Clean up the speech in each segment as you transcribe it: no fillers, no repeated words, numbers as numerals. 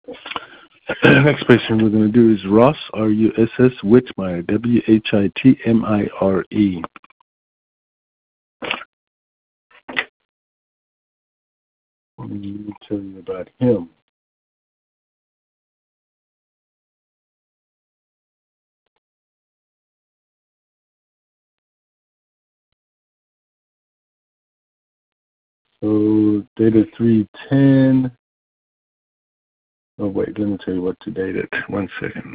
Next patient we're going to do is Ross, R-U-S-S, Whitmire, W-H-I-T-M-I-R-E. Let me tell you about him. So, dated 3/10. Oh, wait, let me tell you what to date it. 1 second.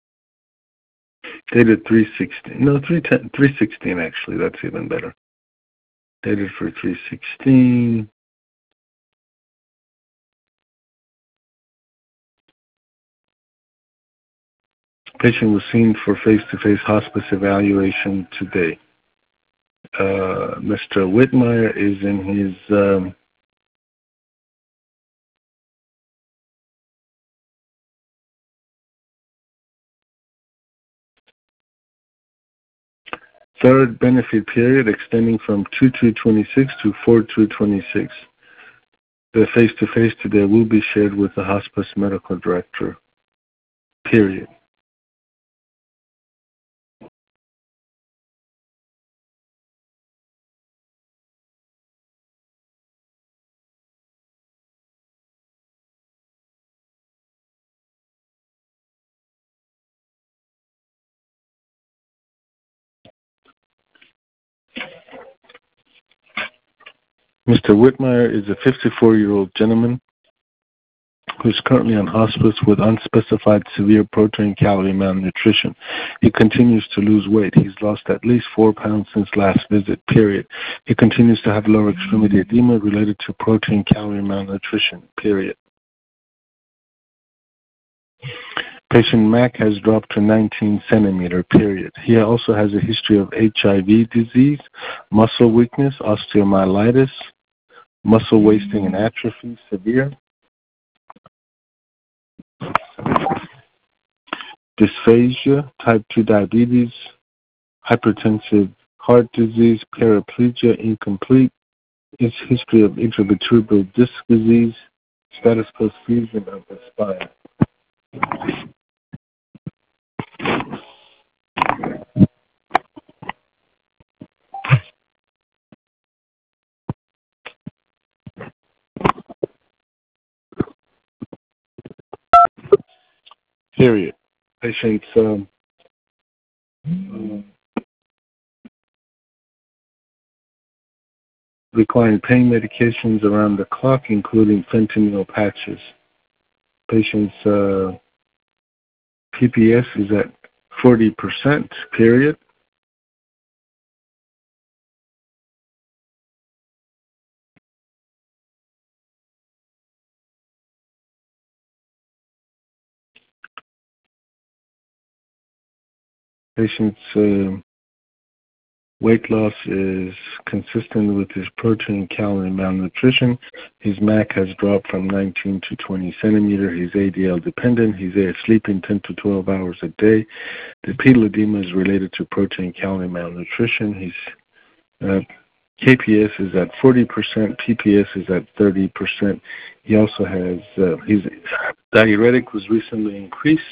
Dated 3/16. No, 3/10, 3/16 actually. That's even better. Dated for 3/16. Patient was seen for face-to-face hospice evaluation today. Mr. Whitmire is in his third benefit period extending from 2/2/26 to 4/2/26. The face-to-face today will be shared with the hospice medical director. Period. Mr. Whitmire is a 54-year-old gentleman who's currently on hospice with unspecified severe protein calorie malnutrition. He continues to lose weight. He's lost at least 4 pounds since last visit, period. He continues to have lower extremity edema related to protein calorie malnutrition, period. Patient MAC has dropped to 19 centimeter, period. He also has a history of HIV disease, muscle weakness, osteomyelitis, muscle wasting and atrophy, severe, dysphagia, type 2 diabetes, hypertensive heart disease, paraplegia, incomplete, his history of intravertebral disc disease, status post fusion of the spine. Period. Patients requiring pain medications around the clock, including fentanyl patches. Patients' PPS is at 40%, period. Patient's weight loss is consistent with his protein calorie malnutrition. His MAC has dropped from 19 to 20 centimeter. He's ADL dependent. He's sleeping 10 to 12 hours a day. The pedal edema is related to protein calorie malnutrition. His KPS is at 40%. PPS is at 30%. He also has his diuretic was recently increased.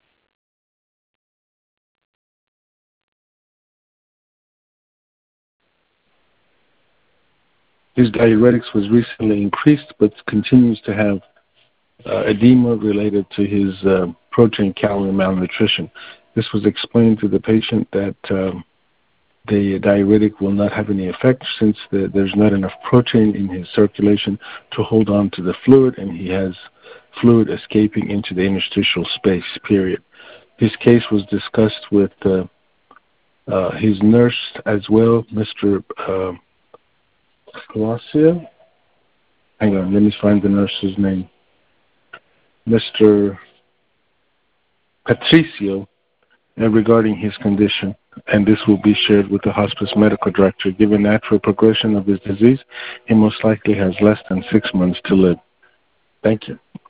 His diuretics was recently increased, but continues to have edema related to his protein calorie malnutrition. This was explained to the patient that the diuretic will not have any effect since there's not enough protein in his circulation to hold on to the fluid, and he has fluid escaping into the interstitial space, period. His case was discussed with his nurse as well, Mr. Palacio. Hang on, let me find the nurse's name. Mr. Patricio, regarding his condition, and this will be shared with the hospice medical director. Given natural progression of his disease, he most likely has less than 6 months to live. Thank you.